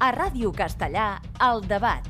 A Ràdio Castellà, El Debat.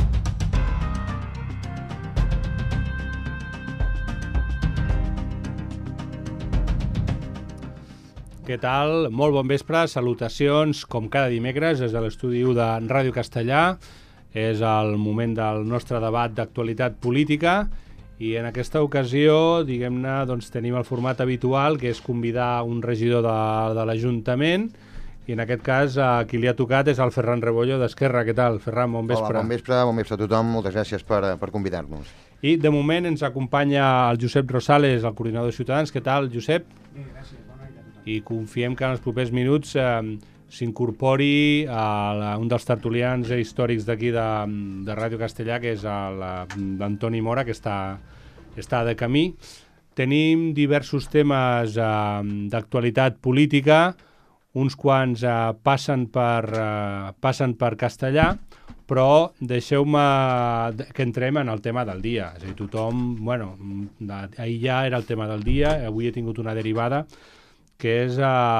Què tal? Molt bon vespre, salutacions, com cada dimecres, des de l'estudi 1 de Ràdio Castellà. És el moment del nostre debat d'actualitat política i en aquesta ocasió, diguem-ne, doncs, tenim el format habitual, que és convidar un regidor de l'Ajuntament, i en aquest cas qui li ha tocat és el Ferran Rebollo d'Esquerra. Què tal, Ferran? Bon vespre. Hola, bon vespre a tothom. Moltes gràcies per convidar-nos. I de moment ens acompanya el Josep Rosales, el coordinador de Ciutadans. Què tal, Josep? Bé, gràcies. Bona nit a tothom. I confiem que en els propers minuts s'incorpori un dels tertulians històrics d'aquí de Ràdio Castellà, que és l'Antoni Mora, que està de camí. Tenim diversos temes d'actualitat política, uns quants passen per Castellà, però deixeu-me que entrem en el tema del dia. És a dir, tothom, ahir ja era el tema del dia, avui he tingut una derivada, que és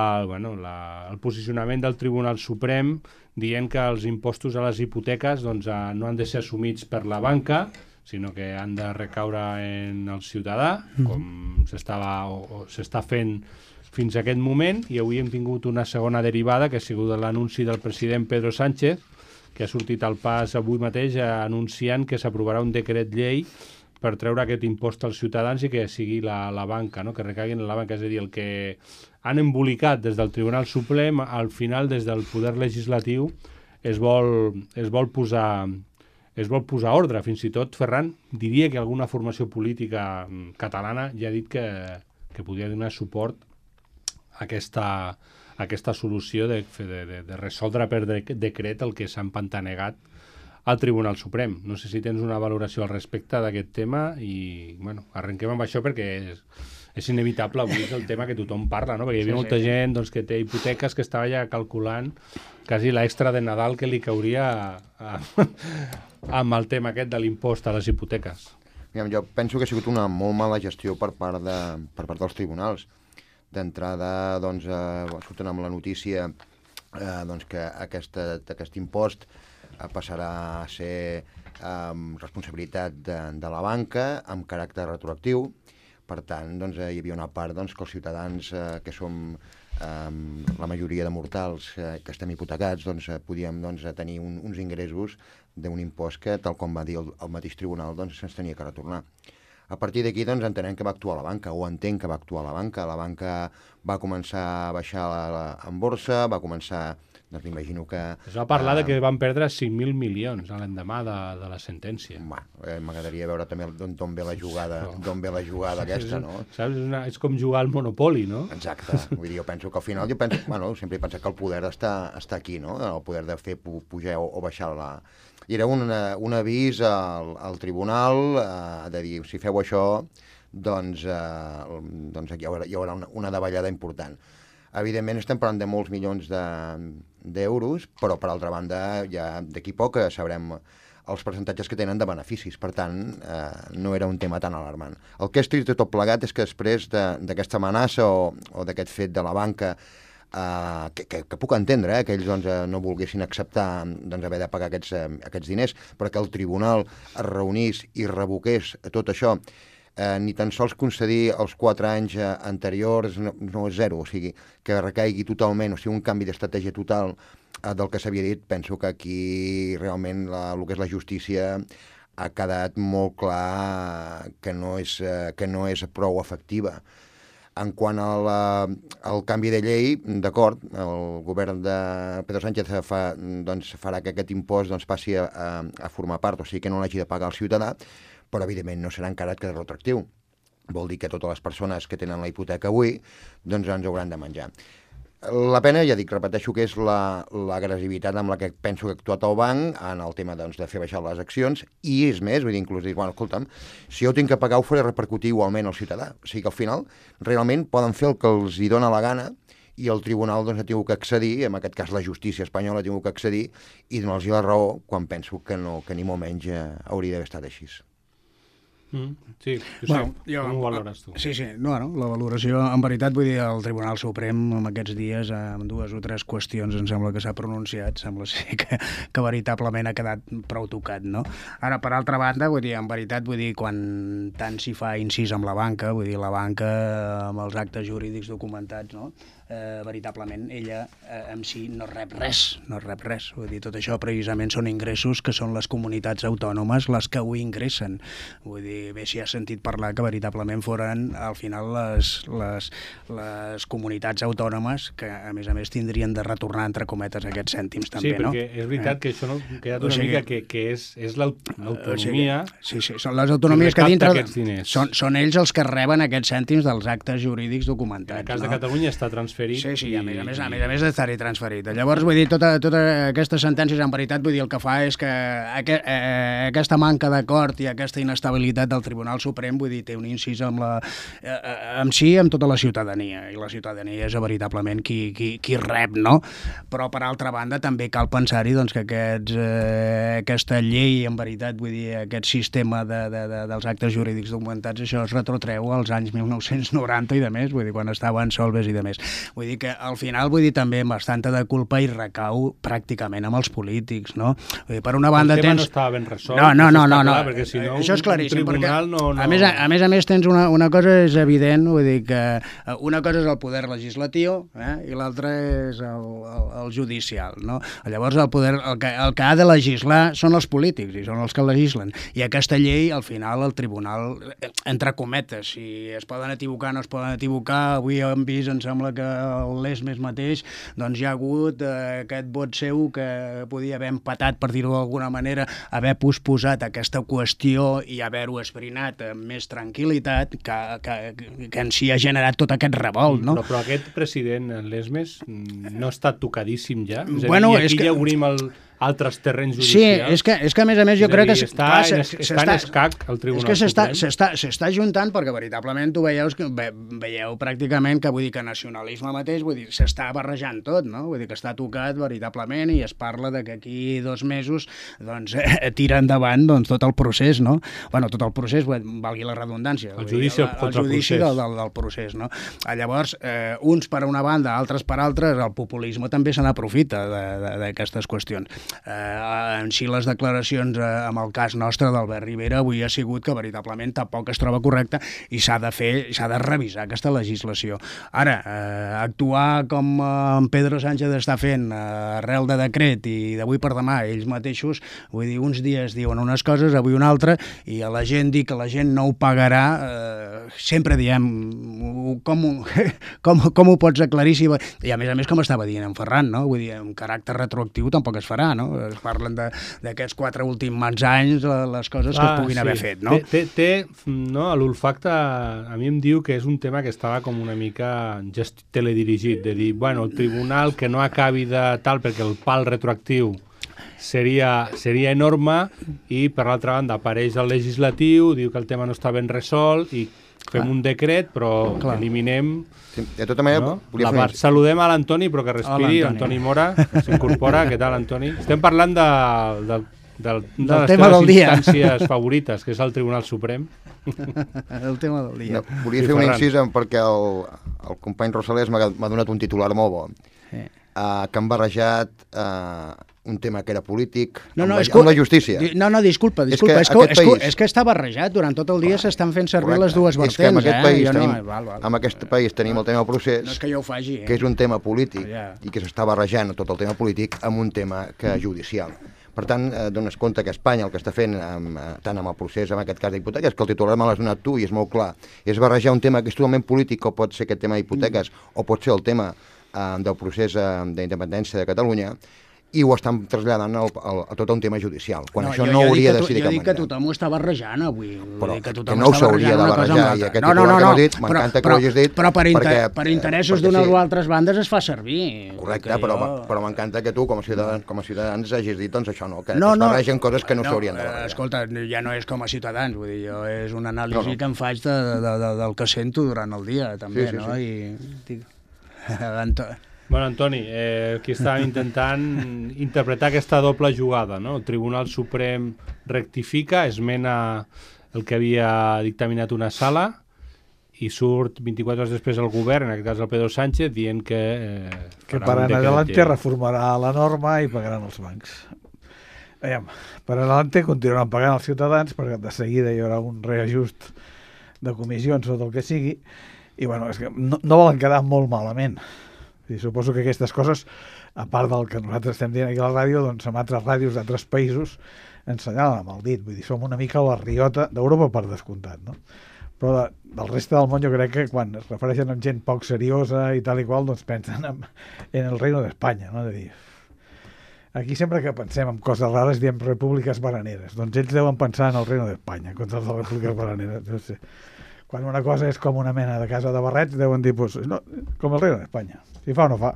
el posicionament del Tribunal Suprem dient que els impostos a les hipoteques no han de ser assumits per la banca, sinó que han de recaure en el ciutadà, com s'està fent fins a aquest moment, i avui hem tingut una segona derivada, que ha sigut l'anunci del president Pedro Sánchez, que ha sortit al pas avui mateix anunciant que s'aprovarà un decret llei per treure aquest impost als ciutadans i que sigui la banca, no? Que recaiguin en la banca. És a dir, el que han embolicat des del Tribunal Suprem, al final, des del Poder Legislatiu, es vol posar ordre. Fins i tot, Ferran, diria que alguna formació política catalana ja ha dit que podria donar suport a aquesta solució de resoldre per decret el que s'ha empantanegat al Tribunal Suprem. No sé si tens una valoració al respecte d'aquest tema i, arrenquem amb això perquè és inevitable, avui és el tema que tothom parla, no? Perquè hi havia molta gent que té hipoteques que estava ja calculant quasi l'extra de Nadal que li cauria amb el tema aquest de l'impost a les hipoteques. Jo penso que ha sigut una molt mala gestió per part dels tribunals. D'entrada, surten amb la notícia que aquest impost passarà a ser responsabilitat de la banca amb caràcter retroactiu. Per tant, hi havia una part que els ciutadans, que som la majoria de mortals que estem hipotecats, podíem tenir uns ingressos d'un impost que, tal com va dir el mateix tribunal, se'ns tenia que retornar. A partir d'aquí entenem que va actuar la banca, o entenc que va actuar la banca. La banca va començar a baixar en borsa, va començar, m'imagino que... Es va parlar de que van perdre 5.000 milions a l'endemà de la sentència. M'agradaria veure també d'on ve la jugada aquesta, no? Saps? És com jugar al Monopoly, no? Exacte. Vull dir, jo penso que al final, sempre he pensat que el poder està aquí, no? El poder de fer pujar o baixar I era un avís al tribunal de dir, si feu això, hi haurà una davallada important. Evidentment estem parlant de molts milions d'euros, però per altra banda ja d'aquí poc sabrem els percentatges que tenen de beneficis. Per tant, no era un tema tan alarmant. El que és trist de tot plegat és que després d'aquesta amenaça o d'aquest fet de la banca, que puc entendre, que ells no volguessin acceptar haver de pagar aquests diners, però que el tribunal es reunís i revoqués tot això, ni tan sols concedir els 4 anys anteriors, no és zero, o sigui, que recaigui totalment, o sigui, un canvi d'estratègia total del que s'havia dit. Penso que aquí realment el que és la justícia ha quedat molt clar que no és prou efectiva. En quant al canvi de llei, d'acord, el govern de Pedro Sánchez farà que aquest impost passi a formar part, o sigui que no l'hagi de pagar el ciutadà, però evidentment no serà encara que retroactiu. Vol dir que totes les persones que tenen la hipoteca avui ens hauran de menjar. La pena, ja dic, repeteixo, que és l'agressivitat amb la que penso que ha actuat el banc en el tema de fer baixar les accions, i és més, vull dir, inclús dir, escolta'm, si jo tinc que pagar ho faré repercutir igualment al ciutadà. O sigui que al final realment poden fer el que els hi dona la gana i el tribunal ha tingut que accedir, en aquest cas la justícia espanyola ha tingut que accedir i donar-los la raó quan penso que ni molt menys hauria d'haver estat així. Sí, Bueno, com ho valores tu? Sí, bueno, la valoració, en veritat, vull dir, el Tribunal Suprem en aquests dies, amb 2 o 3 qüestions, em sembla que s'ha pronunciat, sembla ser que veritablement ha quedat prou tocat, no? Ara, per altra banda, vull dir, en veritat, vull dir, quan tant s'hi fa incís amb la banca, vull dir, la banca amb els actes jurídics documentats, no? Veritablement ella en si no rep res, vull dir, tot això precisament són ingressos que són les comunitats autònomes les que ho ingressen, vull dir, bé, si has sentit parlar que veritablement foren al final les comunitats autònomes que a més tindrien de retornar entre cometes aquests cèntims també, no? Sí, perquè és veritat que això no ha quedat una mica que és l'autonomia, sí, són les autonomies que dintre són ells els que reben aquests cèntims dels actes jurídics documentats. En el cas de Catalunya està transferit. Sí, a més d'estar-hi transferit. Llavors, vull dir, tota aquestes sentències, en veritat, vull dir, el que fa és que aquesta manca d'acord i aquesta inestabilitat del Tribunal Suprem, vull dir, té un incís amb tota la ciutadania, i la ciutadania és veritablement qui rep, no? Però, per altra banda, també cal pensar-hi doncs, que aquesta llei, en veritat, vull dir, aquest sistema dels actes jurídics documentats, això es retrotreu als anys 1990 i de més, vull dir, quan estaven Solbes i de més. Vull dir que al final, vull dir, també bastanta de culpa i recau pràcticament amb els polítics, no? Vull dir, per una banda el tema no estava ben resolt. No, perquè si no, això és claríssim, perquè no... a més tens una cosa és evident, vull dir que una cosa és el poder legislatiu i l'altra és el judicial, no? Llavors el que ha de legislar són els polítics i són els que legislen, i aquesta llei al final el tribunal, entre cometes, si es poden equivocar, no es poden equivocar. Avui hem vist, em sembla que l'ESMES mateix, doncs hi ha hagut aquest vot seu que podia haver empatat, per dir-ho d'alguna manera, haver posposat aquesta qüestió i haver-ho esbrinat amb més tranquil·litat, que en si ha generat tot aquest revolt, no? Però aquest president, l'ESMES, no està tocadíssim ja? És a dir, bueno, i aquí ja obrim altres terrenys judicials. Sí, és que a més jo crec que... Està en escac el Tribunal Suprem. És que s'està juntant perquè veritablement tu veieu pràcticament que, vull dir, que nacionalisme mateix, vull dir, s'està barrejant tot, no? Vull dir que està tocat veritablement i es parla de que aquí 2 mesos doncs tira endavant doncs tot el procés, no? Bueno, tot el procés, valgui la redundància. El judici del procés, no? Llavors, uns per una banda, altres per altres, el populisme també se n'aprofita d'aquestes qüestions. En si les declaracions amb el cas nostre d'Albert Rivera avui ha sigut que veritablement tampoc es troba correcta i s'ha de revisar aquesta legislació. Ara, actuar com en Pedro Sánchez està fent arrel de decret i d'avui per demà ells mateixos, vull dir, uns dies diuen unes coses, avui una altra, i a la gent dir que la gent no ho pagarà, sempre diem com ho pots aclarir i a més com estava dient en Ferran, no? Vull dir, amb caràcter retroactiu tampoc es farà, no? Es parlen d'aquests 4 últims anys, les coses que es puguin haver fet, no? No, l'olfacte a mi em diu que és un tema que estava com una mica teledirigit, de dir, bueno, el tribunal que no acabi de tal, perquè el pal retroactiu seria enorme, i per l'altra banda apareix el legislatiu, diu que el tema no està ben resolt i fem un decret, però eliminem... Sí, de tota manera, la part. Saludem a l'Antoni, però que respiri. Antoni Mora s'incorpora. Què tal, Antoni? Estem parlant de les teves instàncies favorites, que és el Tribunal Suprem. El tema del dia. Volia fer un incís perquè el company Rosalés m'ha donat un titular molt bo, que han barrejat un tema que era polític amb la justícia. No, disculpa. És que està barrejat. Durant tot el dia s'estan fent servir les dues vertents. És que en aquest país tenim el tema del procés, no és que jo ho faci, que és un tema polític, i que s'està barrejant tot el tema polític amb un tema judicial. Per tant, dones compte que Espanya el que està fent tant amb el procés, en aquest cas d'hipoteques, que el titular me l'has donat tu i és molt clar, és barrejar un tema que és totalment polític, o pot ser aquest tema d'hipoteques, o pot ser el tema del procés d'independència de Catalunya, i ho estan traslladant a tot un tema judicial, quan això no hauria de ser de cap manera. Jo dic que tothom ho està barrejant avui. Però que no s'hauria de barrejar, i aquest titular que m'ha dit, m'encanta que ho hagis dit. Però per interessos d'unes o altres bandes es fa servir. Correcte, però m'encanta que tu, com a ciutadans, hagis dit doncs això, que es barregen coses que no s'haurien de barrejar. Escolta, ja no és com a ciutadans, vull dir, jo és una anàlisi que em faig del que sento durant el dia, també, no? Bueno, Antoni, aquí estàvem intentant interpretar aquesta doble jugada, no? El Tribunal Suprem rectifica, esmena el que havia dictaminat una sala i surt 24 hores després el govern, en aquest cas el Pedro Sánchez, dient que para en adelante reformarà la norma i pagaran els bancs. Veiem, per adelante continuaran pagant els ciutadans perquè de seguida hi haurà un reajust de comissions o del que sigui i bueno, és que no volen quedar molt malament. I suposo que aquestes coses, a part del que nosaltres estem dient aquí a la ràdio, doncs amb altres ràdios d'altres països ensenyalen amb el dit, vull dir, som una mica la riota d'Europa per descomptat, no? Però del reste del món jo crec que quan es refereixen a gent poc seriosa i tal i qual, doncs pensen en el Reino d'Espanya, no? De dir, aquí sempre que pensem en coses rares diem repúbliques bananeres, doncs ells deuen pensar en el Reino d'Espanya, contra les repúbliques bananeres, no sé. Quan una cosa és com una mena de casa de barrets, deuen dir, pues, no, com el Reino d'Espanya, si fa o no fa.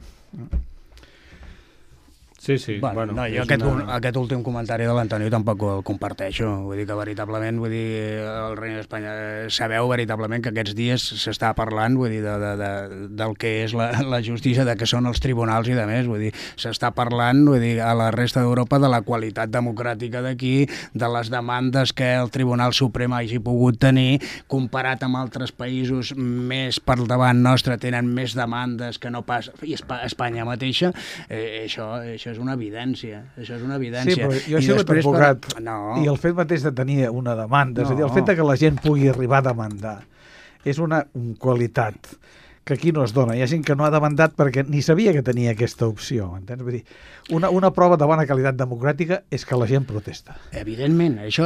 Sí. Bueno, no, jo aquest últim comentari de l'Antoni tampoc el comparteixo. Vull dir que veritablement, el Regne d'Espanya, sabeu veritablement que aquests dies s'està parlant, vull dir, del que és la justícia, de què són els tribunals i de més. Vull dir, s'està parlant, vull dir, a la resta d'Europa de la qualitat democràtica d'aquí, de les demandes que el Tribunal Suprem hagi pogut tenir, comparat amb altres països més per davant nostre, tenen més demandes que no pas Espanya mateixa. Això és una evidència, Sí, però jo he sigut advocat i el fet mateix de tenir una demanda, és a dir, el fet que la gent pugui arribar a demandar és una qualitat que aquí no es dona. Hi ha gent que no ha demandat perquè ni sabia que tenia aquesta opció, entens? Vull dir, una prova de bona qualitat democràtica és que la gent protesta. Evidentment, això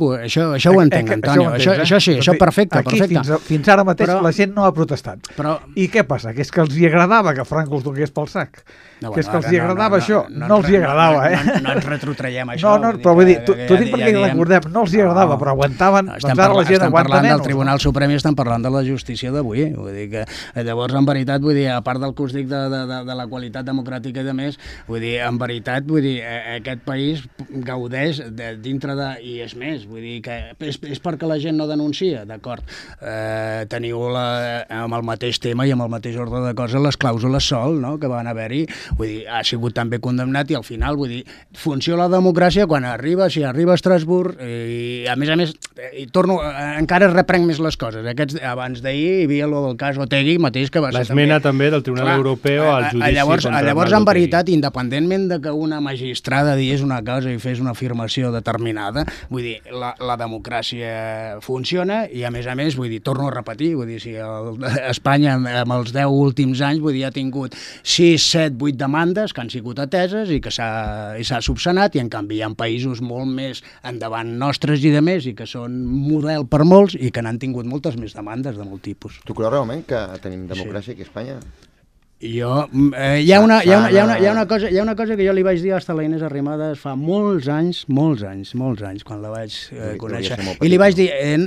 ho entenc, Antonio. Això sí, això perfecte. Aquí, fins ara mateix, la gent no ha protestat. I què passa? Que és que els hi agradava que Franco els donés pel sac. Que és que els hi agradava això. No els hi agradava, No ens retrotraiem això. Però vull dir, t'ho dic perquè recordem, no els hi agradava, però aguantaven, doncs ara la gent aguanta menys. Estem parlant del Tribunal Suprem i estem parlant de la justícia d'avui. Vull dir que llavors, en veritat, vull dir, a part del que us dic de la qualitat democràtica i de més, vull dir, en veritat, vull dir, aquest país gaudeix dintre de... I és més, vull dir que és perquè la gent no denuncia, d'acord. Teniu amb el mateix tema i amb el mateix ordre de coses les clàusules sol, no?, que van haver-hi. Vull dir, ha sigut també condemnat i al final, vull dir, funciona la democràcia quan si arriba a Estrasburg i a més, encara reprenc més les coses. Abans d'ahir hi havia el cas Otegi mateix que va ser l'esmena també del Tribunal Europeu al judici llavors en veritat, independentment de que una magistrada digués una cosa i fes una afirmació determinada, vull dir, la democràcia funciona i a més, vull dir, torno a repetir, vull dir, si Espanya amb els 10 últims anys, vull dir, ha tingut 6, 7, 8 demandes que han sigut ateses i que s'ha subsanat, i en canvi hi ha països molt més endavant nostres i de més, i que són model per molts i que n'han tingut moltes més demandes de molt tipus. Tu creus realment que tenim democràcia aquí a Espanya? Hi ha una cosa que jo li vaig dir a la Inés Arrimadas fa molts anys, quan la vaig conèixer. I li vaig dir,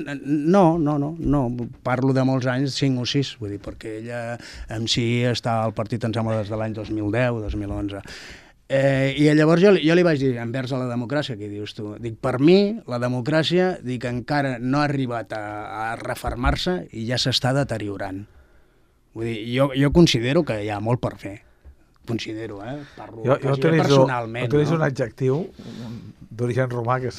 no, parlo de molts anys, 5 o 6, vull dir, perquè ella en si està al partit, em sembla, des de l'any 2010, 2011. I llavors jo li vaig dir, envers a la democràcia, què dius tu? Dic, per mi, la democràcia, dic, encara no ha arribat a refermar-se i ja s'està deteriorant. Vull dir, jo considero que hi ha molt per fer. Considero, parlo personalment. Jo utilitzo un adjectiu d'origen romà que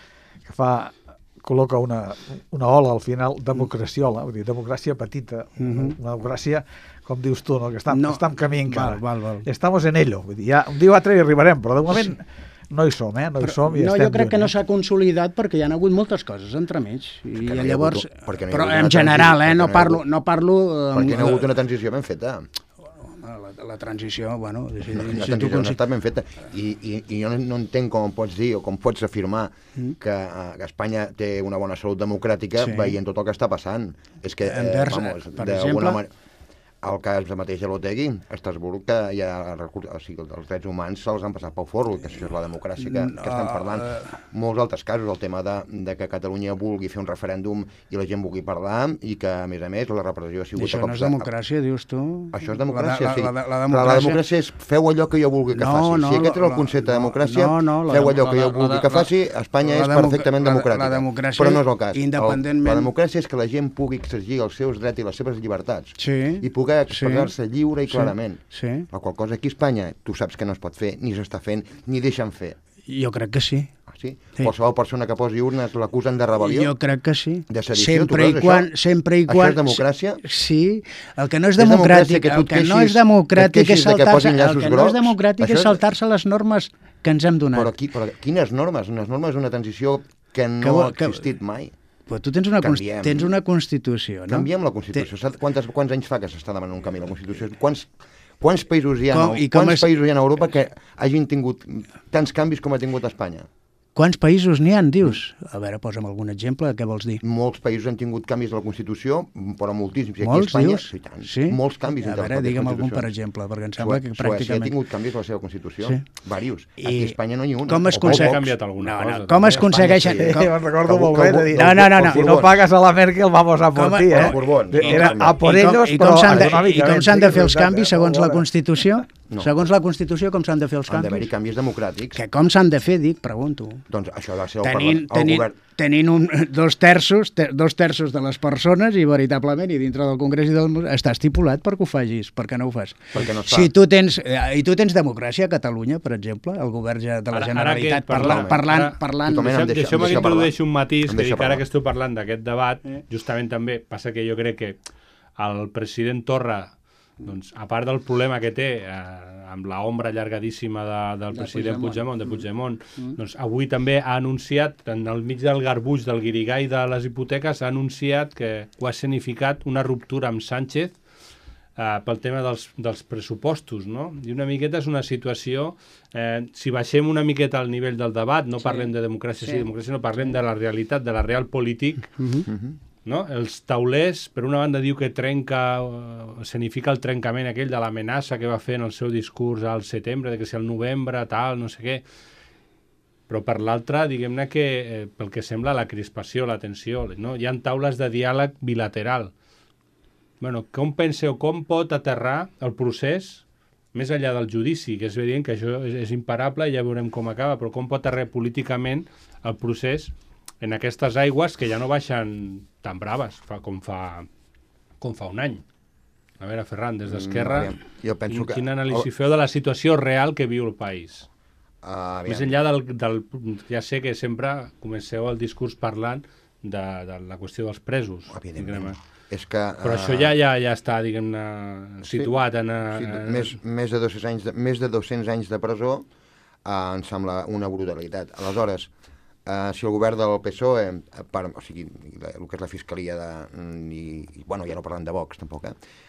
col·loca una ola al final, democraciola, vull dir, democràcia petita, una democràcia, com dius tu, no? Que està en camí encara. Val. Estamos en ello. Vull dir, un dia o altre hi arribarem, però de moment no hi som, no hi som i estem jo crec que no s'ha consolidat perquè hi ha hagut moltes coses entremig. I llavors, però en general, no parlo... Perquè no hi ha hagut una transició ben feta. La transició, bueno... La transició no està ben feta. I jo no entenc com pots dir o com pots afirmar que Espanya té una bona salut democràtica veient tot el que està passant. És que, per exemple... El cas mateix de l'Otegi, a Estrasburg, que hi ha els drets humans se'ls han passat pel forro, que això és la democràcia que estem parlant. Molts altres casos, el tema de que Catalunya vulgui fer un referèndum i la gent vulgui parlar, i que, a més, la repressió ha sigut... Això no és democràcia, dius tu? Això és democràcia, sí. Però la democràcia és feu allò que jo vulgui que faci. Si aquest és el concepte de democràcia, feu allò que jo vulgui que faci, Espanya és perfectament democràtica. Però no és el cas. La democràcia és que la gent pugui exercir els seus drets i les seves llibertats. I poder expressar-se lliure i clarament. La qual cosa aquí a Espanya tu saps que no es pot fer, ni s'està fent, ni deixen fer. Jo crec que sí. Sí? Qualsevol persona que posi urnes l'acusen de rebel·lió? Jo crec que sí. De sedició, sempre i quan... Això és democràcia? Sí. El que no és democràtic, és saltar-se les normes que ens hem donat. Però quines normes? Unes normes d'una transició que no ha existit mai. Però tu tens una Constitució, no? Canviem la Constitució. Quants anys fa que s'està demanant un canvi a la Constitució? Quants països hi ha a Europa que hagin tingut tants canvis com ha tingut Espanya? Quants països n'hi ha, dius? A veure, posa'm algun exemple, què vols dir? Molts països han tingut canvis de la Constitució, però moltíssims. Molts, dius? Sí? Molts canvis. A veure, digue'm algun, per exemple, perquè em sembla que pràcticament... Suècia ha tingut canvis a la seva Constitució, diversos. Aquí a Espanya no hi ha una. Com es aconsegueix... Ha canviat alguna cosa. Com es aconsegueixen... Me'n recordo molt bé de dir... No. Si no pagues a la Merkel, vamos a por ti, eh? Era a por ellos, però econòmicament. I com s'han de fer els canvis, segons la Constitució? Segons la Constitució, com s'han de fer els canvis? Han d'haver-hi canvis democràtics. Que com s'han de fer, dic, pregunto. Doncs això ha de ser el govern... Tenint dos terços de les persones i veritablement, i dintre del Congrés està estipulat perquè ho facis. Per què no ho fas? Perquè no es fa. Si tu tens democràcia a Catalunya, per exemple, el govern de la Generalitat parlant... Deixeu-me que introdueixi un matís, que dic ara que estic parlant d'aquest debat, justament també passa que jo crec que el president Torra, doncs, a part del problema que té amb l'ombra allargadíssima del president Puigdemont, doncs avui també ha anunciat, en el mig del garbuix del guirigall de les hipoteques, ha anunciat que ho ha escenificat una ruptura amb Sánchez pel tema dels pressupostos, no? I una miqueta és una situació, si baixem una miqueta al nivell del debat, no parlem de democràcia, no parlem de la realitat, de la real polític, no? Els taulers, per una banda diu que escenifica el trencament aquell de l'amenaça que va fer en el seu discurs al setembre, de que si al novembre, tal, no sé què, però per l'altra, diguem-ne que pel que sembla la crispació, la tensió, no? Hi ha taules de diàleg bilateral. Bueno, com penseu, com pot aterrar el procés més enllà del judici, que és evident que això és imparable i ja veurem com acaba, però com pot aterrar políticament el procés en aquestes aigües que ja no baixen tan braves com fa un any. A veure, Ferran, des d'Esquerra, quina anàlisi feu de la situació real que viu el país? Més enllà del... Ja sé que sempre comenceu el discurs parlant de la qüestió dels presos. Evidentment. Però això ja està, diguem-ne, situat en... Més de 200 anys de presó em sembla una brutalitat. Aleshores, si el govern del PSOE, o sigui, el que és la Fiscalia ja no parlen de Vox tampoc,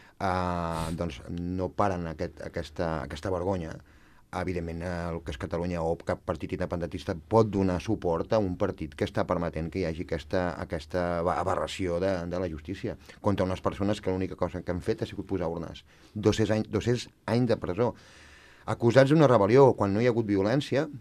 doncs no paren aquesta vergonya, evidentment el que és Catalunya o cap partit independentista pot donar suport a un partit que està permetent que hi hagi aquesta aberració de la justícia contra unes persones que l'única cosa que han fet ha sigut posar urnes. 200 anys de presó. Acusats d'una rebel·lió quan no hi ha hagut violència,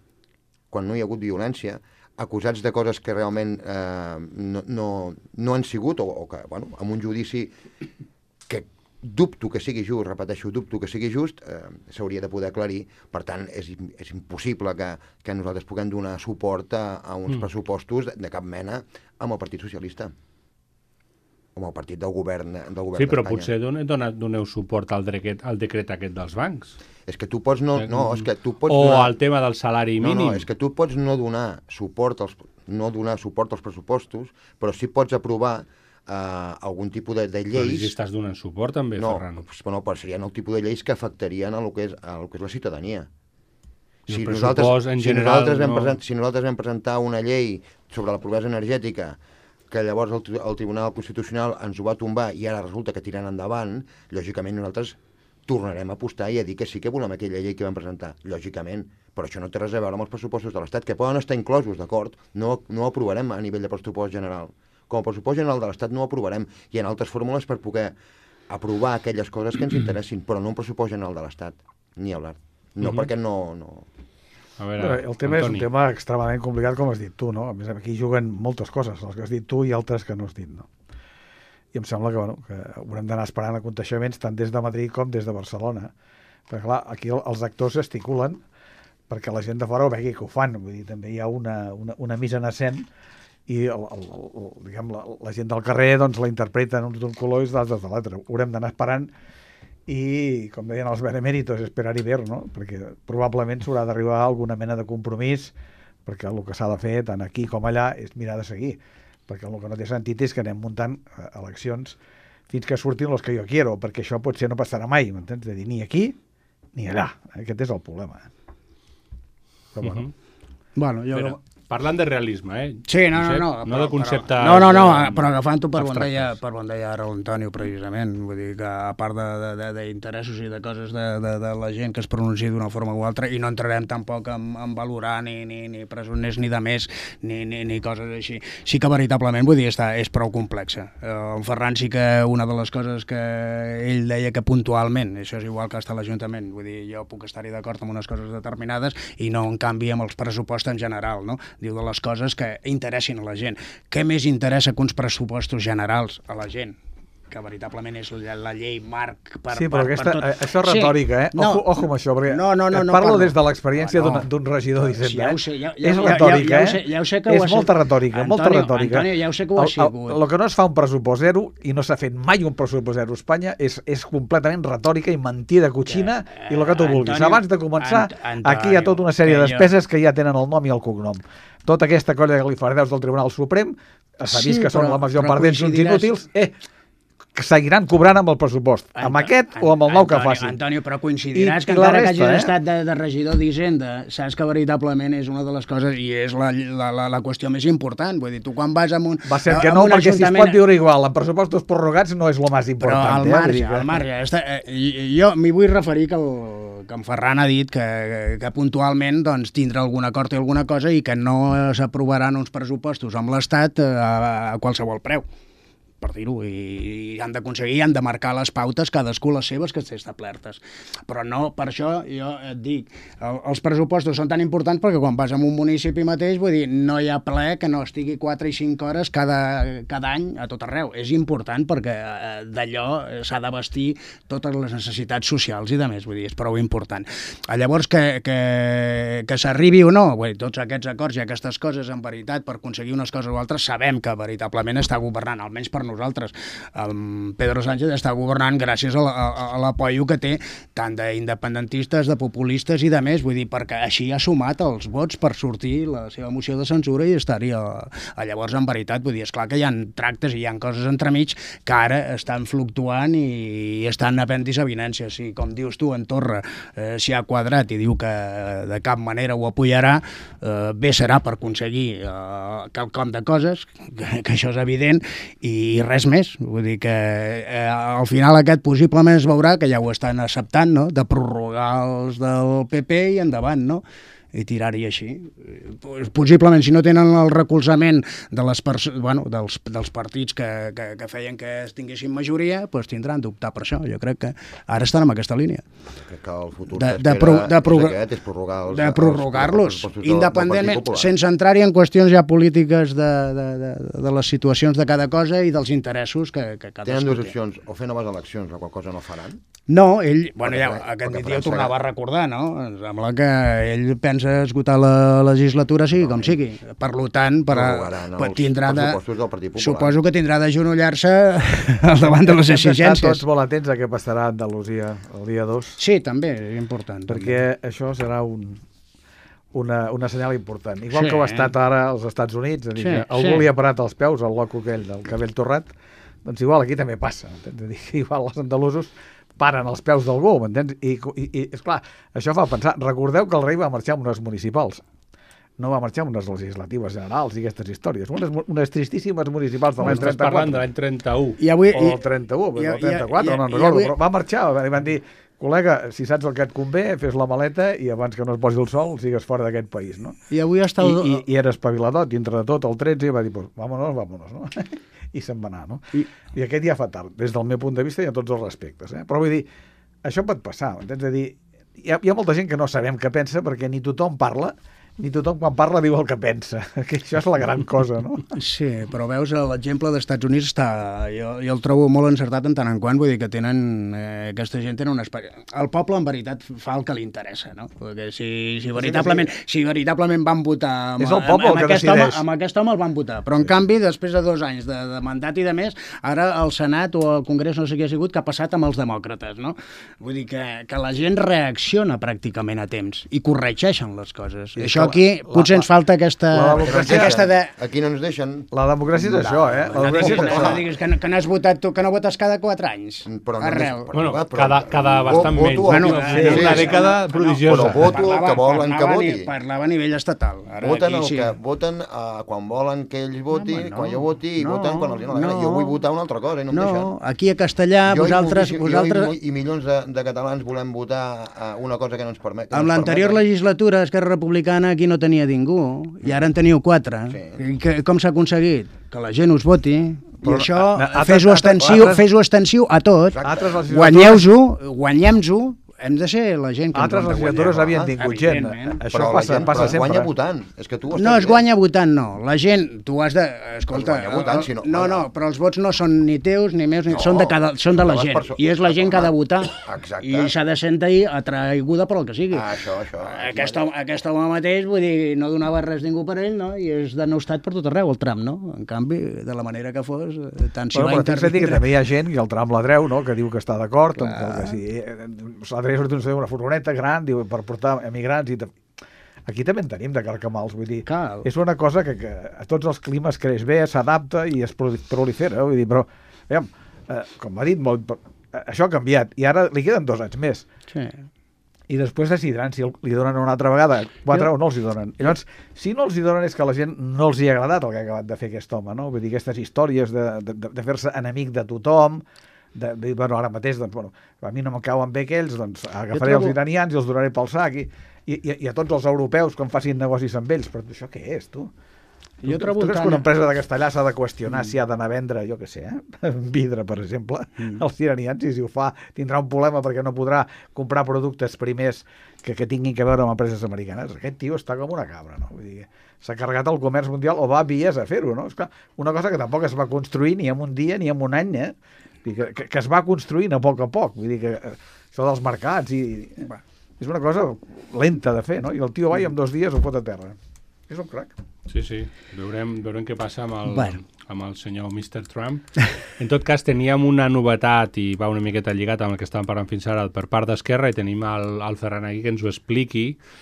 acusats de coses que realment no han sigut, o que, amb un judici que dubto que sigui just, dubto que sigui just, s'hauria de poder aclarir. Per tant, és impossible que nosaltres puguem donar suport a uns pressupostos de cap mena amb el Partit Socialista, amb el partit del govern d'Espanya. Sí, però potser doneu suport al decret aquest dels bancs. És que tu pots és que tu pots donar... al tema del salari mínim. No, és que tu pots no donar suport als pressupostos, però sí pots aprovar algun tipus de lleis... Però si estàs donant suport també, Ferran. Però serien el tipus de lleis que afectarien el que és la ciutadania. Si nosaltres vam presentar una llei sobre la pobresa energètica que llavors el Tribunal Constitucional ens ho va tombar i ara resulta que tiren endavant, lògicament nosaltres tornarem a apostar i a dir que sí que volem aquella llei que vam presentar, lògicament, però això no té res a veure amb els pressupostos de l'Estat, que poden estar inclosos, d'acord, no aprovarem a nivell de pressupost general. Com a pressupost general de l'Estat no ho aprovarem, hi ha altres fórmules per poder aprovar aquelles coses que ens interessin, però no un pressupost general de l'Estat, ni hablar. No, perquè no... A veure, el tema és un tema extremadament complicat, com has dit tu, no? A més, aquí juguen moltes coses, les que has dit tu i altres que no has dit, no? I em sembla que haurem d'anar esperant aconteixements tant des de Madrid com des de Barcelona. Perquè, clar, aquí els actors gesticulen perquè la gent de fora ho vegi que ho fan. Vull dir, també hi ha una missa en escena i la gent del carrer doncs, la interpreten uns d'un color i d'altres de l'altre. Haurem d'anar esperant i, com deien els beneméritos, esperar i ver, no? Perquè probablement s'haurà d'arribar a alguna mena de compromís, perquè el que s'ha de fer, tant aquí com allà, és mirar de seguir. Perquè el que no té sentit és que anem muntant eleccions fins que surtin els que jo quiero, perquè això potser no passarà mai, m'entens? De dir, ni aquí ni allà. Aquest és el problema. Però bueno. Bueno, jo... Parlant de realisme, Sí, no de concepte... Però agafant-ho per on deia ara l'Antonio, precisament. Vull dir que, a part d'interessos i de coses de la gent que es pronuncia d'una forma o altra, i no entrarem tampoc en valorar ni presoners ni de més, ni coses així. Sí que veritablement, vull dir, és prou complexa. El Ferran sí que una de les coses que ell deia que puntualment, això és igual que està a l'Ajuntament, vull dir, jo puc estar-hi d'acord amb unes coses determinades i no, en canvi, amb els pressupostos en general, no? Diu de les coses que interessin a la gent. Què més interessa que uns pressupostos generals a la gent? Que veritablement és la llei marc per sí, però per tot. Això és retòrica, eh? No, ojo amb això, perquè no parlo des de l'experiència d'un regidor d'Hisenda. És retòrica, ja ho sé que ho és molta retòrica, molta retòrica. Antonio, ja ho sé que ho ha sigut. El que no es fa un pressupost zero, i no s'ha fet mai un pressupost zero a Espanya, és completament retòrica i mentida coixina i el que tu vulguis. Abans de començar, aquí hi ha tota una sèrie de despeses que ja tenen el nom i el cognom. Tota aquesta colla de glifardeus del Tribunal Suprem, s'ha vist que són la major part d'ells uns inútils, que seguiran cobrant amb el pressupost, amb aquest o amb el nou que facin. Antonio, però coincidiràs que encara que hagis estat de regidor d'Hisenda, saps que veritablement és una de les coses i és la qüestió més important. Vull dir, tu quan vas amb un... Va ser que no, perquè si es pot viure igual, amb pressupostos prorrogats no és el més important. Però al marge. Jo m'hi vull referir que en Ferran ha dit que puntualment tindrà algun acord i alguna cosa i que no s'aprovaran uns pressupostos amb l'Estat a qualsevol preu, per dir-ho, i han d'aconseguir, han de marcar les pautes, cadascú les seves, que estan establertes. Però no, per això jo et dic, els pressupostos són tan importants perquè quan vas a un municipi mateix, vull dir, no hi ha ple que no estigui 4 i 5 hores cada any a tot arreu. És important perquè d'allò s'ha de vestir totes les necessitats socials i de més, vull dir, és prou important. Llavors, que s'arribi o no, vull dir, tots aquests acords i aquestes coses, en veritat, per aconseguir unes coses o altres, sabem que veritablement està governant, almenys per nosaltres. El Pedro Sánchez està governant gràcies a l'apoio que té tant d'independentistes, de populistes i de més, vull dir, perquè així ha sumat els vots per sortir la seva moció de censura i estar-hi llavors, en veritat, vull dir, esclar que hi ha tractes i hi ha coses entremig que ara estan fluctuant i estan apendis avinències. Si, com dius tu, en Torra s'hi ha quadrat i diu que de cap manera ho apoyarà, bé serà per aconseguir quelcom de coses, que això és evident, i res més. Vull dir que al final aquest possiblement es veurà que ja ho estan acceptant, no?, de prorrogar els del PP i endavant, no?, i tirar-hi així. Possiblement, si no tenen el recolzament de dels partits que feien que es tinguessin majoria, doncs tindran d'optar per això. Jo crec que ara estan en aquesta línia. Crec que el futur és prorrogar-los, independentment, sense entrar-hi en qüestions ja polítiques de les situacions de cada cosa i dels interessos que cadascú té. Tenen dues opcions, o fer noves eleccions, la qual cosa no faran. No, ell, aquest dia ho tornava a recordar, no? Em sembla que ell pensa esgotar la legislatura sigui com sigui. Per tant, tindrà de... Suposo que tindrà d'agenollar-se al davant de les exigències. Tots molt atents a què passarà a Andalusia el dia 2. Sí, també, és important. Perquè això serà una senyal important. Igual que ho ha estat ara als Estats Units, a dir que algú li ha parat els peus al loco aquell del cabell torrat, doncs igual aquí també passa. Igual els andalusos paren els peus d'algú, m'entens? I esclar, això fa pensar. Recordeu que el rei va marxar amb unes municipals. No va marxar amb unes legislatives generals i aquestes històries. Unes tristíssimes municipals de l'any 34. Estàs parlant de l'any 31. O del 31, o del 34, no recordo. Però va marxar, i van dir, col·lega, si saps el que et convé, fes la maleta i abans que no es posi el sol, sigues fora d'aquest país, no? I avui està... I era espaviladot, i entre tot el 13 va dir, pues, vámonos, no? I se'n va anar, no? I aquest ja fa tard, des del meu punt de vista i a tots els respectes, eh? Però vull dir, això pot passar, entens? És a dir, hi ha molta gent que no sabem què pensa perquè ni tothom parla ni tothom quan parla diu el que pensa, que això és la gran cosa, no? Sí, però veus, l'exemple dels Estats Units jo el trobo molt encertat en tant en quant, vull dir que tenen, aquesta gent tenen un espai. El poble, en veritat, fa el que li interessa, no? Perquè si veritablement van votar és el poble el que decideix. Amb aquest home el van votar, però en canvi, després de 2 anys de mandat i de més, ara el Senat o el Congrés no sé què ha sigut, que ha passat amb els demòcrates, no? Vull dir que la gent reacciona pràcticament a temps i corregeixen les coses. Sí, això aquí potser ens falta aquesta... Aquí no ens deixen. La democràcia és això, eh? La democràcia és això. No diguis que no has votat tu, que no votes cada 4 anys. Arrel. Bueno, cada bastant menys. Una dècada prodigiosa. Però voto el que volen que voti. Parlava a nivell estatal. Voten el que voten quan volen que ells voti, quan jo voti, i voten quan els dona la gana. Jo vull votar una altra cosa i no em deixen. No, aquí a Castellà vosaltres... Jo i milions de catalans volem votar una cosa que no ens permet. Amb l'anterior legislatura, Esquerra Republicana aquí no tenia ningú, i ara en teniu 4. Sí. Com s'ha aconseguit? Que la gent us voti, i això fes-ho extensiu a tot, guanyem-ho, hem de ser la gent que... Altres legislatures havien tingut gent. Això passa sempre. Guanya votant. No es guanya votant, no. La gent, tu has de... Escolta, no, però els vots no són ni teus ni meus, són de la gent. I és la gent que ha de votar. I s'ha de sentir atraiguda per el que sigui. Això. Aquest home mateix, vull dir, no donava res ningú per ell, no? I és denostat per tot arreu, el Trump, no? En canvi, de la manera que fos, tant s'hi va intervenir... Que també hi ha gent, i el Trump l'adreu, no?, que diu que està d'acord, que sí... una furgoneta gran per portar emigrants i aquí també en tenim de carcamals, vull dir, és una cosa que a tots els climes creix bé, s'adapta i es prolifera, vull dir, però com ha dit molt, això ha canviat i ara li queden 2 anys més i després decidiran si li donen una altra vegada 4 o no els hi donen. I llavors, si no els hi donen és que a la gent no els hi ha agradat el que ha acabat de fer aquest home, no? Vull dir, aquestes històries de fer-se enemic de tothom, ara mateix, a mi no me cauen bé aquells, doncs agafaré els iranians i els donaré pel sac i a tots els europeus quan facin negocis amb ells, però això què és, tu? Tu creus que una empresa de Castellà s'ha de qüestionar si ha d'anar a vendre, jo què sé, vidre, per exemple, als iranians, i si ho fa tindrà un problema perquè no podrà comprar productes primers que tinguin que veure amb empreses americanes. Aquest tio està com una cabra, no? Vull dir, s'ha carregat el comerç mundial o va a vies a fer-ho, no? És clar, una cosa que tampoc es va construir ni en un dia ni en un any, que es va construint a poc, vull dir que això dels mercats és una cosa lenta de fer, no? I el tio va i en 2 dies ho fot a terra. És un crac. Sí. Veurem què passa amb el senyor Mr. Trump. En tot cas, teníem una novetat i va una miqueta lligat amb el que estàvem parlant fins ara per part d'Esquerra i tenim el Ferran aquí que ens ho expliqui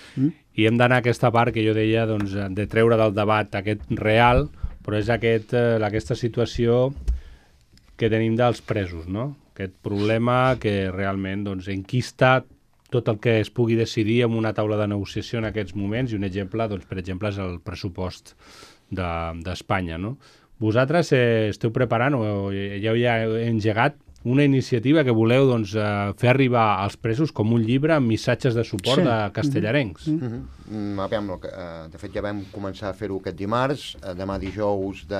i hem d'anar a aquesta part que jo deia de treure del debat aquest real, però és aquesta situació que tenim dels presos, no? Aquest problema que realment enquista tot el que es pugui decidir en una taula de negociació en aquests moments, i un exemple, per exemple, és el pressupost d'Espanya, no? Vosaltres esteu preparant o ja heu engegat una iniciativa que voleu fer arribar als presos com un llibre amb missatges de suport de castellarencs. De fet, ja vam començar a fer-ho aquest dimarts, demà dijous de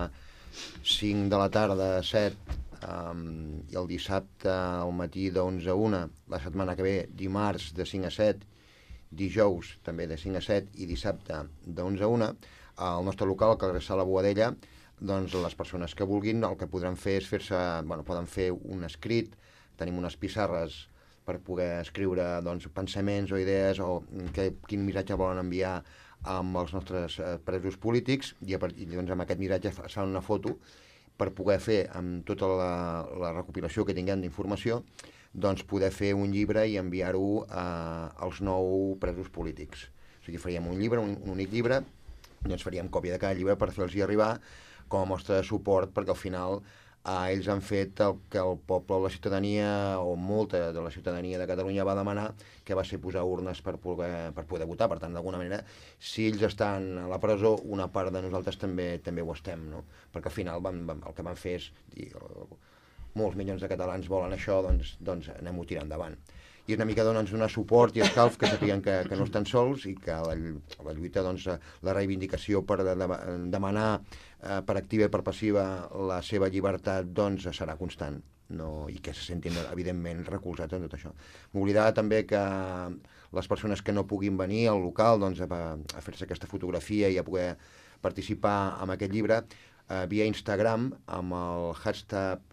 5 de la tarda a 7 i el dissabte al matí de 11 a 1, la setmana que ve dimarts de 5 a 7, dijous també de 5 a 7 i dissabte de 11 a 1, al nostre local, al carrer Sala Boadella, doncs les persones que vulguin el que podran fer és poden fer un escrit, tenim unes pissarres per poder escriure pensaments o idees o quin missatge volen enviar amb els nostres presos polítics i amb aquest missatge es fa una foto per poder fer, amb tota la recopilació que tinguem d'informació, doncs poder fer un llibre i enviar-ho als 9 presos polítics. O sigui, faríem un llibre, un únic llibre, i ens faríem còpia de cada llibre per fer-los arribar com a mostra de suport, perquè al final ells han fet el que el poble o la ciutadania, o molta de la ciutadania de Catalunya va demanar, que va ser posar urnes per poder votar. Per tant, d'alguna manera, si ells estan a la presó, una part de nosaltres també ho estem, no? Perquè al final el que van fer és dir, molts milions de catalans volen això, doncs anem-ho tirant endavant. I una mica donar suport i escalf, que sapiguen que no estan sols i que la lluita, la reivindicació per demanar per activa i per passiva la seva llibertat, serà constant. i que se sentin, evidentment, recolzats en tot això. M'oblidava també que les persones que no puguin venir al local doncs, a fer-se aquesta fotografia i a poder participar en aquest llibre, via Instagram, amb el hashtag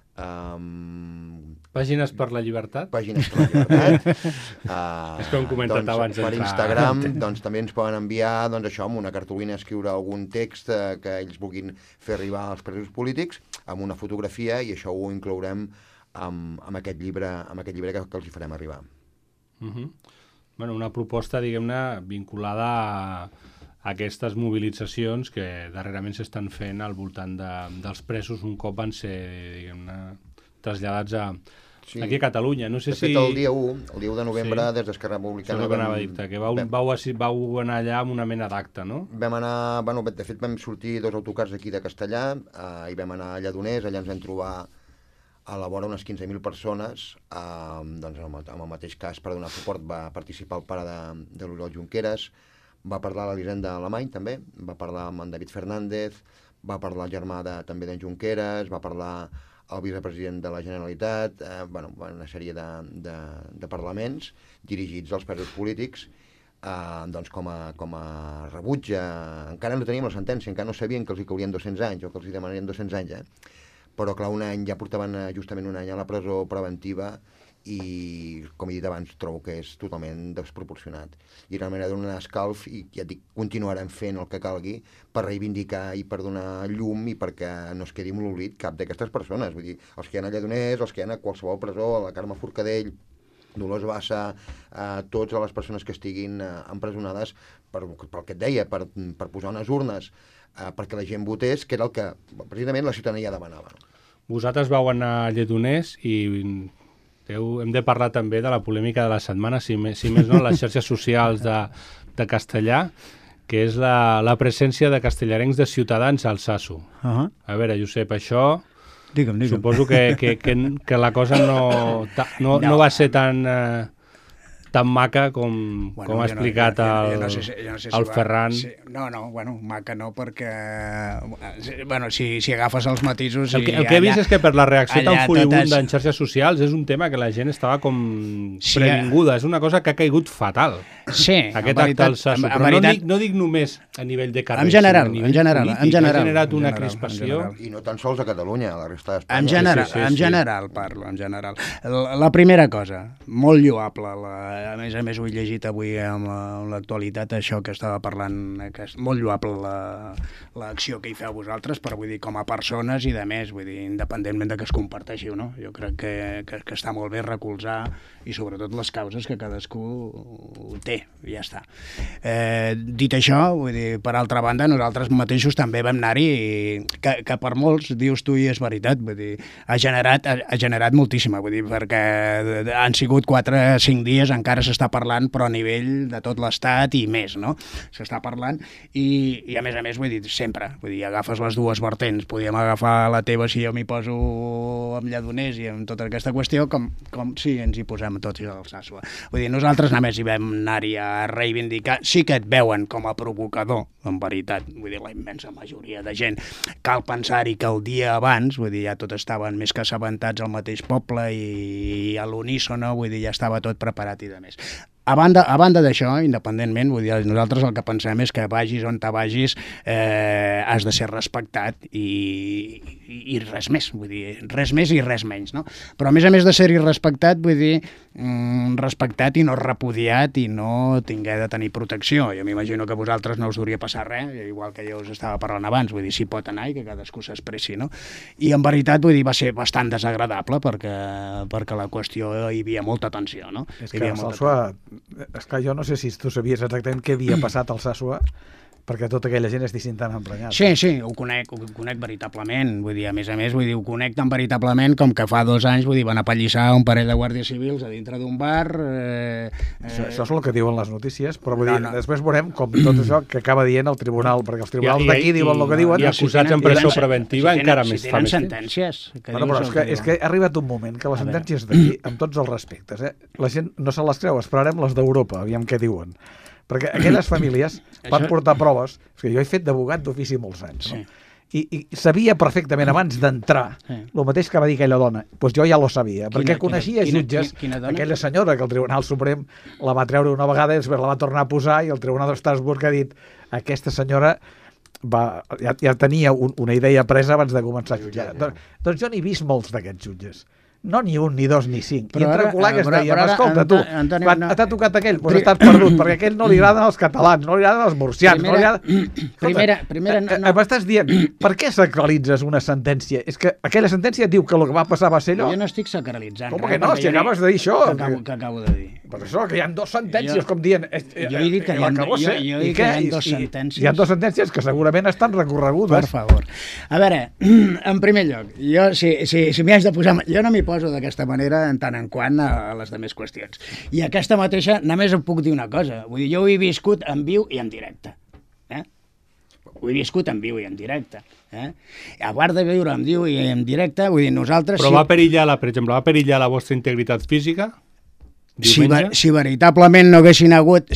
Pàgines per la llibertat? Pàgines per la llibertat. És que ho hem comentat abans. Per Instagram doncs, també ens poden enviar això, amb una cartolina, escriure algun text que ells vulguin fer arribar als presos polítics, amb una fotografia, i això ho inclourem amb aquest llibre que els hi farem arribar. Bueno, una proposta, diguem-ne, vinculada a aquestes mobilitzacions que darrerament s'estan fent al voltant dels presos un cop van ser, diguem-ne, traslladats aquí a Catalunya. No sé de fet, el dia 1 de novembre, des d'Esquerra Republicana... Això que anava a dir-te, que vau anar allà amb una mena d'acte, no? Vam anar... de fet, vam sortir 2 autocars d'aquí de Castellà i vam anar a Lledoners, allà ens vam trobar a la vora unes 15.000 persones, doncs amb el mateix cas per donar suport va participar el pare de l'Oriol Junqueras, va parlar l'Elisenda Alemany també, va parlar amb en David Fernández, va parlar el germà també d'en Junqueras, va parlar el vicepresident de la Generalitat, una sèrie de parlaments dirigits als presos polítics, doncs com a rebuig. Encara no teníem la sentència, encara no sabien que els hi caurien 200 anys o que els hi demanarien 200 anys, però clar, ja portaven justament un any a la presó preventiva i, com he dit abans, trobo que és totalment desproporcionat. I realment ha de donar escalf i, ja et dic, continuarem fent el que calgui per reivindicar i per donar llum i perquè no es quedi amb l'oblit cap d'aquestes persones. Vull dir, els que hi ha a Lledoners, els que hi ha a qualsevol presó, a la Carme Forcadell, Dolors Bassa, totes les persones que estiguin empresonades pel que et deia, per posar unes urnes, perquè la gent votés, que era el que precisament la ciutadania demanava. Vosaltres vau anar a Lledoners i hem de parlar també de la polèmica de la setmana, si més no, les xarxes socials de Castellà, que és la presència de castellarencs de Ciutadans al Sasso. A veure, Josep, això... Digue'm. Suposo que la cosa no va ser tan maca com ha explicat el Ferran. No, maca no, perquè si agafes els matisos... El que he vist és que per la reacció tan furibunda en xarxes socials és un tema que la gent estava com previnguda, és una cosa que ha caigut fatal. Sí, aquest acte al Sasso, però no dic només a nivell de carrer, en general, ha generat una crispació. I no tan sols a Catalunya, a la resta d'Espanya. En general parlo, en general. La primera cosa, molt lloable, a més ho he llegit avui amb l'actualitat, això que estava parlant, que és molt lloable l'acció que hi feu vosaltres, però vull dir, com a persones i de més, vull dir, independentment de que es comparteixi o no, jo crec que està molt bé recolzar i sobretot les causes que cadascú té, i ja està. Dit això, vull dir, per altra banda, nosaltres mateixos també vam anar-hi, que per molts, dius tu i és veritat, vull dir, ha generat moltíssima, vull dir, perquè han sigut 4 o 5 dies, encara s'està parlant, però a nivell de tot l'Estat i més, no? S'està parlant i a més, vull dir, sempre, vull dir, agafes les dues vertents, podíem agafar la teva si jo m'hi poso amb Lledoners i amb tota aquesta qüestió, com si ens hi posem tots al Sasso. Vull dir, nosaltres només hi vam anar-hi a reivindicar, sí que et veuen com a provocador, en veritat, vull dir, la immensa majoria de gent. Cal pensar-hi que el dia abans, vull dir, ja tot estaven més que assabentats al mateix poble i a l'unísono, vull dir, ja estava tot preparat i de més. A banda d'això, independentment, vull dir, nosaltres el que pensem és que vagis on te vagis has de ser respectat i res més, vull dir, res més i res menys, no? Però a més de ser-hi respectat, vull dir, respectat i no repudiat i no tingué de tenir protecció. Jo m'imagino que a vosaltres no us hauria passar res, igual que jo us estava parlant abans, vull dir, s'hi pot anar i que cadascú s'expressi, no? I en veritat, vull dir, va ser bastant desagradable perquè la qüestió hi havia molta tensió, no? És que el Sasso, esclar, jo no sé si tu sabies exactament què havia passat al Sasso, perquè tota aquella gent estiguin tan emprenyats. Sí, ho conec veritablement, vull dir, a més, vull dir, ho conec tan veritablement com que fa 2 anys, vull dir, van apallissar un parell de guàrdies civils a dintre d'un bar... Això és el que diuen les notícies, però vull dir, després veurem com tot això que acaba dient el tribunal, perquè els tribunals d'aquí diuen el que diuen... I acusats en presó preventiva encara més fa més temps. Si tenen sentències... Però és que ha arribat un moment que les sentències d'aquí, amb tots els respectes, la gent no se les creu, esperarem les d'Europa, aviam què diuen. Perquè aquelles famílies van portar proves, és que jo he fet d'abogat d'ofici molts anys, no? i sabia perfectament abans d'entrar el mateix que va dir aquella dona. Doncs jo ja lo sabia, perquè coneixia jutges. Aquella senyora que el Tribunal Suprem la va treure una vegada i després la va tornar a posar, i el Tribunal d'Estrasburg ha dit aquesta senyora ja tenia una idea presa abans de començar a jutjar. Doncs jo n'he vist molts d'aquests jutges. No ni un, ni dos, ni cinc. I entre col·legues dèiem, escolta, tu, quan t'ha tocat aquell, doncs estàs perdut, perquè a aquell no li agraden els catalans, no li agraden els murcians, no li agraden... Primera... M'estàs dient, per què sacralitzes una sentència? És que aquella sentència diu que el que va passar va ser allò. Jo no estic sacralitzant. Com que no? Si acabes de dir això. Que acabo de dir. Per això, que hi ha dues sentències, com dient... Jo he dit que hi ha dues sentències. Hi ha dues sentències que segurament estan recorregudes. Per favor. A veure, en primer lloc, jo, si m'hi has de posar... Jo no m'hi poso d'aquesta manera en tant en quant a les demés qüestions. I aquesta mateixa, només em puc dir una cosa. Vull dir, jo ho he viscut en viu i en directe. Ho he viscut en viu i en directe. A part de viure en viu i en directe, vull dir, nosaltres... Però va perillar, per exemple, la vostra integritat física? Si veritablement no haguessin hagut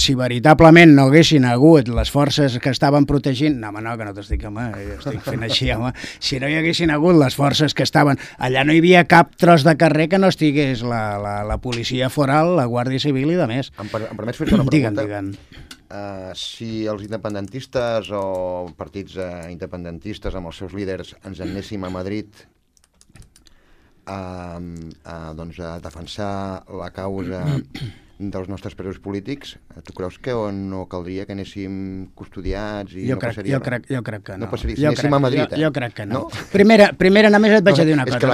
les forces que estaven protegint, no, que no t'estic, estic fent així, si no hi haguessin hagut les forces que estaven, allà no hi havia cap tros de carrer que no estigués la policia foral, la Guàrdia Civil i de més. Em permets fer-te una pregunta? Digue'm. Si els independentistes o partits independentistes amb els seus líders ens anéssim a Madrid a defensar la causa dels nostres presos polítics, tu creus que no caldria que anéssim custodiats i no passaria res? Jo crec que no. No passaria, si anéssim a Madrid, Jo crec que no. Primera, només et vaig a dir una cosa.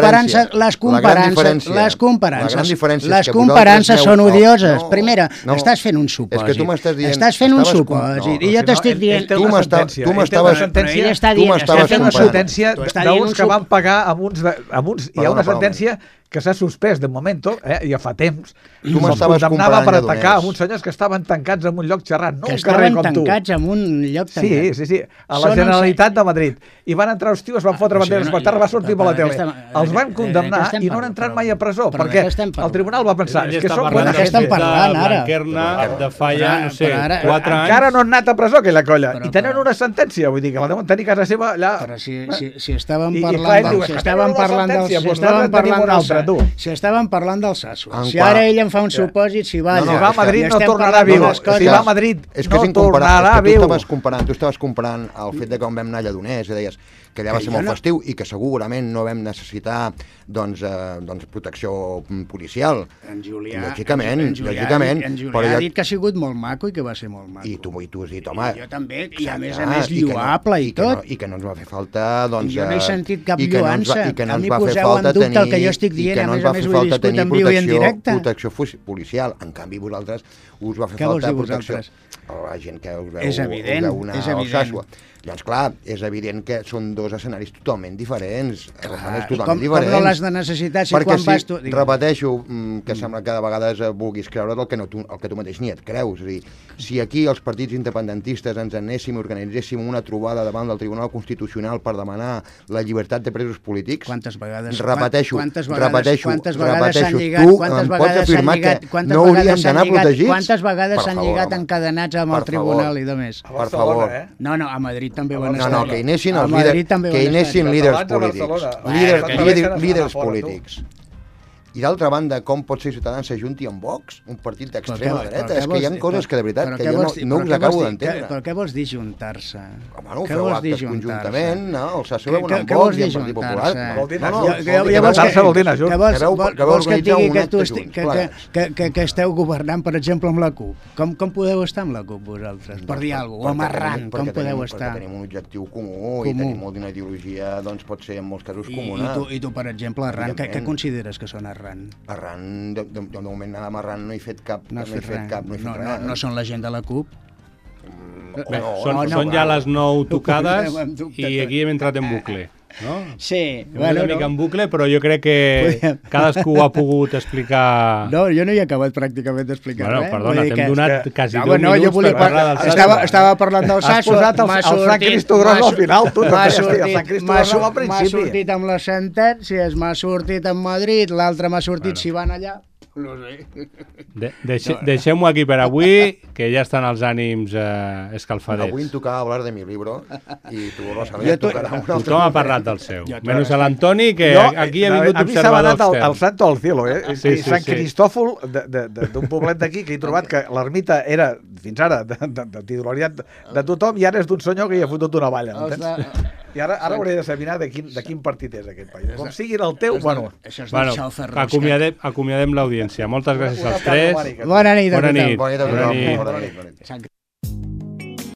Les comparances són odioses. Primera, estàs fent un supòsit. És que tu m'estàs dient... Estàs fent un supòsit. I jo t'estic dient... Tu m'estaves fent una sentència d'uns que van pagar amb uns... Hi ha una sentència que s'ha suspès de moment, ja fa temps. Tu m'estaves condemnava per atacar amb uns senyors que estaven tancats en un lloc xerrant, no un carrer com tu. Que estaven tancats en un lloc tancat. Sí, a la Generalitat de Madrid. I van entrar els tios, van fotre banderes per terra, va sortir per la tele. Els van condemnar i no han entrat mai a presó, perquè el tribunal va pensar, és que són de què estem parlant ara? Blanquerna, de Falla, no sé, 4 anys... Encara no han anat a presó, aquella colla. I tenen una sentència, vull dir que la deuen tenir a casa seva allà... Però si estàvem parlant del Sasso, si ara ell em fa un supòsit, si va allà... Si va a Madrid no tornarà viu. Si va a Madrid no tornarà viu. Tu estaves comparant el fet de que on vam anar a Lledoners i deies que allà va ser molt festiu i que segurament no vam necessitar protecció policial. En Julià ha dit que ha sigut molt maco i que va ser molt maco. I tu has dit, home... Jo també, i a més lloable i tot. I que no ens va fer falta, doncs... Jo no he sentit cap lloança. A mi poseu en dubte el que jo estic dient, a més ho he viscut en viu i en directe. Protecció policial. En canvi, vosaltres us va fer falta protecció. La gent que us veu una Alsàsua. Doncs clar, és evident que són dos escenaris totalment diferents. Com no l'has de necessitar si quan vas tu... Repeteixo, que sembla que de vegades vulguis creure el que tu mateix ni et creus. És a dir, si aquí els partits independentistes ens anéssim i organitzéssim una trobada davant del Tribunal Constitucional per demanar la llibertat de presos polítics... Quantes vegades tu em pots afirmar que no hauríem d'anar protegits? Quantes vegades s'han lligat encadenats amb el Tribunal i de més? Per favor. No, a Madrid també van estar. No, que hi anessin líders polítics. I d'altra banda, com pot ser Ciutadans s'ajunti amb Vox, un partit d'extrema dreta? És que hi ha coses que de veritat que jo no us acabo d'entendre. Però què vols dir juntar-se? Home, no, feu actes conjuntament, no? El Sasso veu amb Vox i el Partit Popular. Vol dir anar junts. Vols que et digui que esteu governant, per exemple, amb la CUP? Com podeu estar amb la CUP, vosaltres? Per dir alguna cosa. O amb Arran, com podeu estar? Perquè tenim un objectiu comú i tenim molt d'una ideologia, doncs pot ser en molts casos comuna. I tu, per exemple, Arran, què consideres que són Arran? Arran, de moment amb Arran no he fet cap. No són la gent de la CUP? Són ja les 9 tocades i aquí hem entrat en bucle. No? Sí, una mica en bucle, però jo crec que cadascú ho ha pogut explicar... No, jo no hi he acabat pràcticament d'explicar res. Perdona, t'hem donat quasi 10 minuts per parlar del Sasso. Estava parlant del Sasso. Has posat el Sant Cristo Gros al final, tu. M'ha sortit amb les sentències, m'ha sortit en Madrid, l'altre m'ha sortit si van allà... No sé. Deixem-ho aquí per avui, que ja estan els ànims escalfadets. Avui em tocava hablar de mi libro i tu, Rosalía, tocarà un altre. Tothom ha parlat del seu. Menys a l'Antoni, que aquí ha vingut a mi s'ha observador anat extern. al Santo al Cielo, Sí, Sant Cristòfol, d'un poblet d'aquí, que he trobat que l'ermita era, fins ara, de titularitat de tothom, i ara és d'un senyor que hi ha fotut una valla, entens? I ara hauré de saber de quin partit és aquest país. Com sigui el teu, bueno... Això és del Xaufer Acomiadem l'audiència. Moltes gràcies als tres. Bona nit. Bona nit. Bona nit.